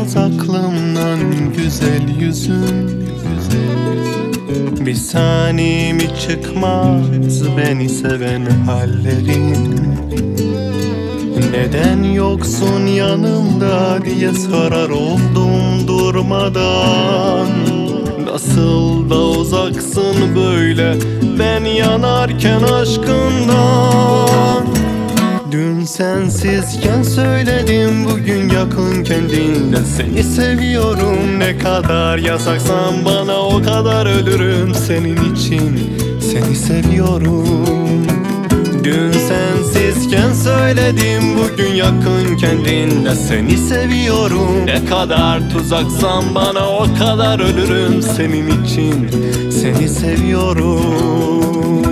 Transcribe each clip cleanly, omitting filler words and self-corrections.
çıkmaz aklımdan güzel yüzün. Bir saniyemi çıkmaz beni seven hallerin. Neden yoksun yanımda diye sorar oldum durmadan. Nasıl da uzaksın böyle ben yanarken aşkından. Dün sensizken söyledim, bugün yakınken dinle. Seni seviyorum, ne kadar yasaksan bana o kadar ölürüm senin için. Seni seviyorum. Dün sensizken söyledim, bugün yakınken dinle. Seni seviyorum, ne kadar tuzaksan bana o kadar ölürüm senin için. Seni seviyorum.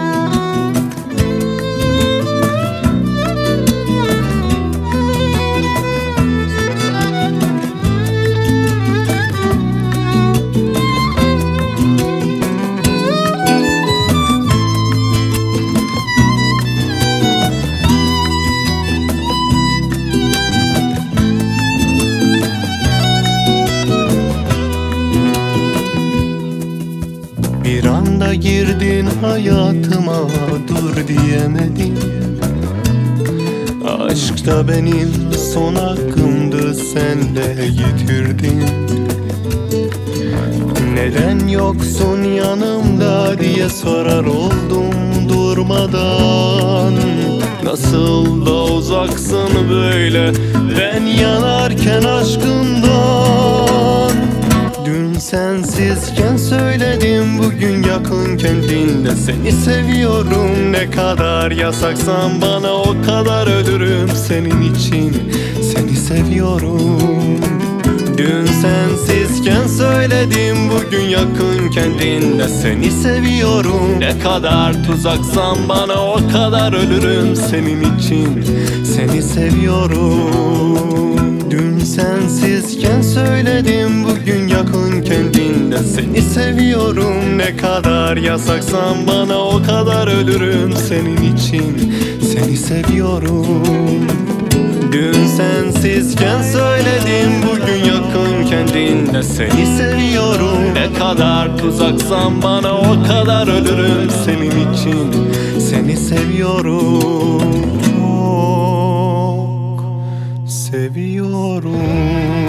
Bir anda girdin hayatıma, dur diyemedim. Aşk da benim son hakkımdı, sen de yitirdin. Neden yoksun yanımda diye sorar oldum durmadan. Nasıl da uzaksın böyle ben yanarken aşkından. Dün sensizken söyledim, bugün yakınken dinle. Seni seviyorum, ne kadar yasaksan bana o kadar ölürüm senin için. Seni seviyorum. Dün sensizken söyledim, bugün yakınken dinle. Seni seviyorum, ne kadar tuzaksan bana o kadar ölürüm senin için. Seni seviyorum. Dün sensizken söyledim, bugün yakınken dinle. Seni seviyorum, ne kadar yasaksan bana o kadar ölürüm senin için. Seni seviyorum. Dün sensizken söyledim, bugün yakınken dinle. Seni seviyorum, ne kadar tuzaksan bana o kadar ölürüm senin için. Seni seviyorum, çok seviyorum.